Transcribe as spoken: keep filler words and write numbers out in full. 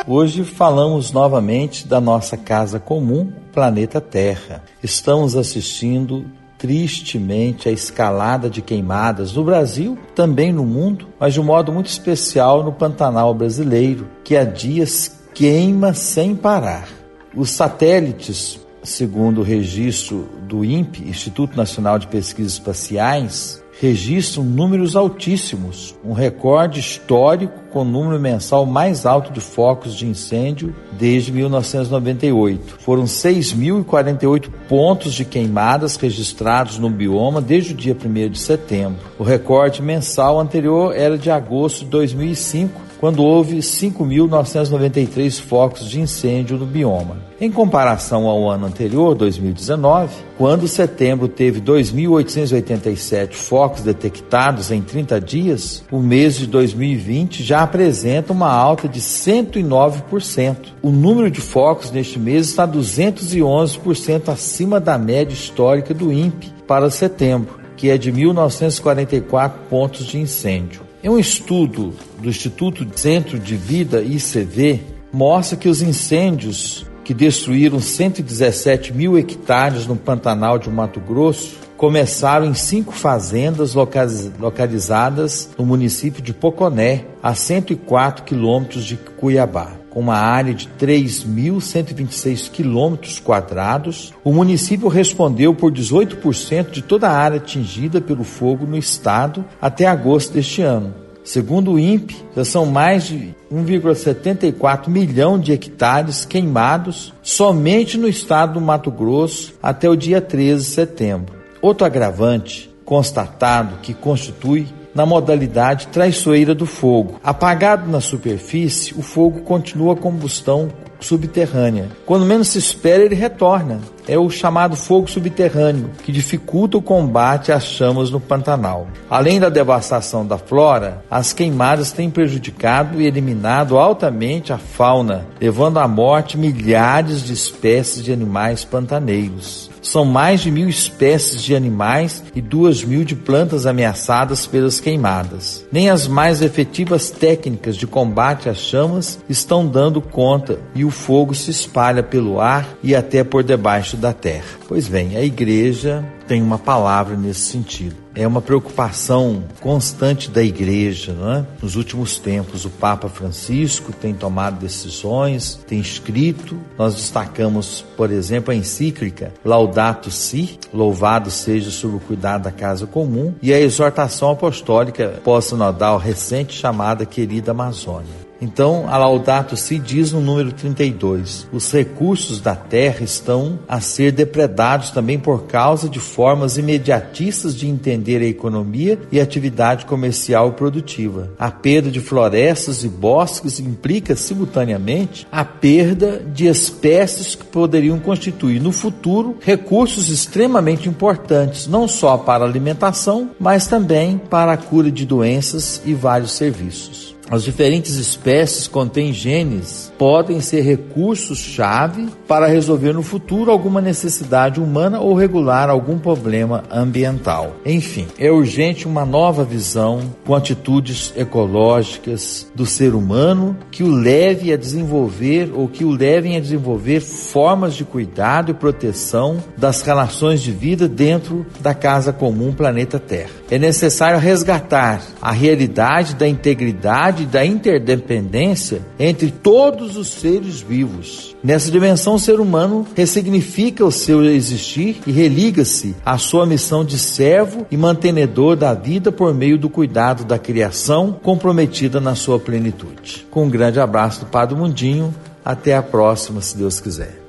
Hoje falamos novamente da nossa casa comum, planeta Terra. Estamos assistindo tristemente a escalada de queimadas no Brasil, também no mundo, mas de um modo muito especial no Pantanal brasileiro, que há dias queima sem parar. Os satélites, segundo o registro do I N P E, Instituto Nacional de Pesquisas Espaciais, registram números altíssimos, um recorde histórico com o número mensal mais alto de focos de incêndio desde mil novecentos e noventa e oito. Foram seis mil e quarenta e oito pontos de queimadas registrados no bioma desde o dia primeiro de setembro. O recorde mensal anterior era de agosto de dois mil e cinco, quando houve cinco mil novecentos e noventa e três focos de incêndio no bioma. Em comparação ao ano anterior, dois mil e dezenove, quando setembro teve dois mil oitocentos e oitenta e sete focos detectados em trinta dias, o mês de dois mil e vinte já apresenta uma alta de cento e nove por cento. O número de focos neste mês está duzentos e onze por cento acima da média histórica do I N P E para setembro, que é de mil novecentos e quarenta e quatro pontos de incêndio. Em um estudo do Instituto Centro de Vida I C V, mostra que os incêndios que destruíram cento e dezessete mil hectares no Pantanal de Mato Grosso começaram em cinco fazendas localizadas no município de Poconé, a cento e quatro quilômetros de Cuiabá. Com uma área de três mil cento e vinte e seis quilômetros quadrados, o município respondeu por dezoito por cento de toda a área atingida pelo fogo no estado até agosto deste ano. Segundo o I N P E, já são mais de um vírgula setenta e quatro milhão de hectares queimados somente no estado do Mato Grosso até o dia treze de setembro. Outro agravante constatado que constitui na modalidade traiçoeira do fogo. Apagado na superfície, o fogo continua a combustão subterrânea. Quando menos se espera, ele retorna. É o chamado fogo subterrâneo, que dificulta o combate às chamas no Pantanal. Além da devastação da flora, as queimadas têm prejudicado e eliminado altamente a fauna, levando à morte milhares de espécies de animais pantaneiros. São mais de mil espécies de animais e duas mil de plantas ameaçadas pelas queimadas. Nem as mais efetivas técnicas de combate às chamas estão dando conta e o fogo se espalha pelo ar e até por debaixo da terra. Pois bem, a igreja tem uma palavra nesse sentido. É uma preocupação constante da igreja, não é? Nos últimos tempos, o Papa Francisco tem tomado decisões, tem escrito. Nós destacamos, por exemplo, a encíclica Laudato Si, louvado seja sob o cuidado da casa comum, e a exortação apostólica pós-sinodal recente chamada Querida Amazônia. Então, a Laudato Si diz no número trinta e dois, os recursos da terra estão a ser depredados também por causa de formas imediatistas de entender a economia e a atividade comercial e produtiva. A perda de florestas e bosques implica, simultaneamente, a perda de espécies que poderiam constituir, no futuro, recursos extremamente importantes, não só para a alimentação, mas também para a cura de doenças e vários serviços. As diferentes espécies contêm genes, podem ser recursos-chave para resolver no futuro alguma necessidade humana ou regular algum problema ambiental. Enfim, é urgente uma nova visão com atitudes ecológicas do ser humano que o leve a desenvolver ou que o levem a desenvolver formas de cuidado e proteção das relações de vida dentro da casa comum planeta Terra. É necessário resgatar a realidade da integridade e da interdependência entre todos os seres vivos. Nessa dimensão, o ser humano ressignifica o seu existir e religa-se à sua missão de servo e mantenedor da vida por meio do cuidado da criação comprometida na sua plenitude. Com um grande abraço do Padre Mundinho, até a próxima, se Deus quiser.